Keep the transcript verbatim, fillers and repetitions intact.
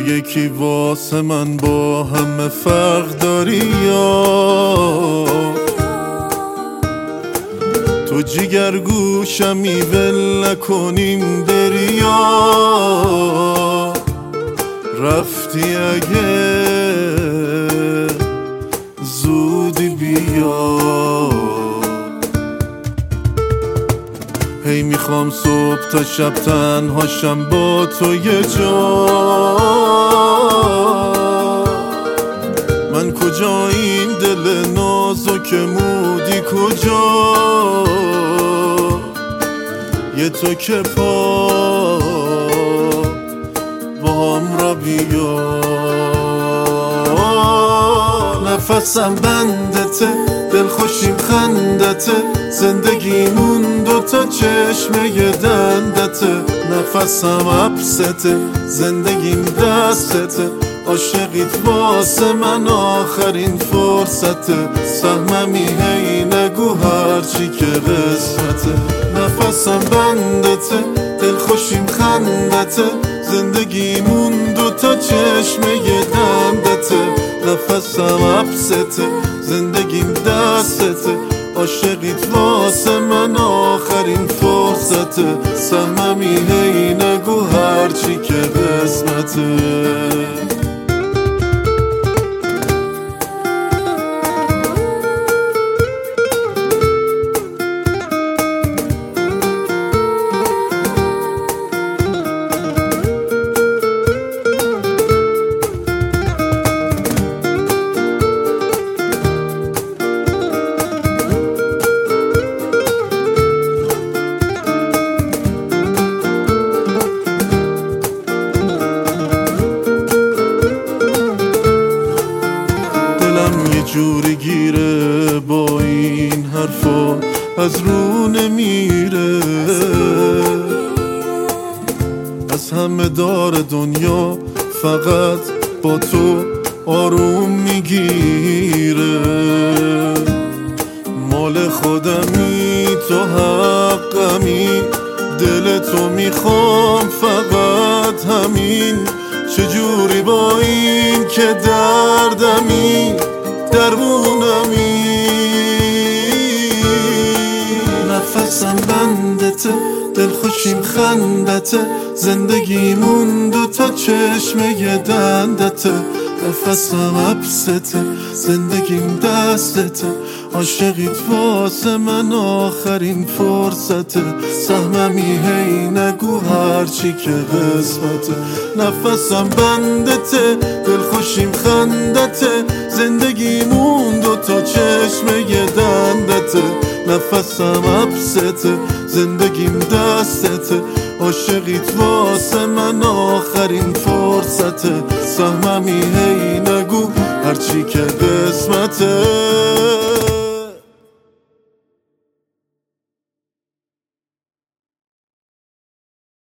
یکی واسه من با همه فرق داری یا تو جگر گوشمی ول نکنیم بری یا رفتی اگه زودی بیا. هی میخوام صبح تا شب تنهاشم با تو یه جا. من کجا این دل نازک مودی کجا یه تو که پا با هم را بیا. نفسم بندته دل خوشیم خندته زندگیمون دوتا چشمه دندته. نفسم عبسته زندگیم دستته عاشقیت واسه من آخرین فرصته. سهممی هی نگو هرچی که قسمته. نفسم بندته دل خوشیم خندته زندگیمون دوتا چشمه دندته. نفسم عبسته زندگیم دستته عاشقیت واسه من آخرین فرصته. سهممی هی نگو هرچی که قسمته. جوری گیره با این حرفا از رو نمیره. از همه دار دنیا فقط با تو آروم میگیره. مال خودمی تو حقمی دل تو میخوام فقط همین. چجوری با این که دردمی درمونمی. نفسم بندته دل خوشیم خندته زندگیمون دوتا چشمه دندته. نفسم عبسته زندگیم دستته عاشقیت واسه من آخرین فرصته. سهممی هی نگو هرچی که قسمته. نفسم بندته دل خوشیم خندته زندگیمون دوتا چشمه دندته. نفسم عبسته زندگیم دستته عاشقیت واسه من آخرین فرصته. سهممی هی نگو هرچی که قسمته.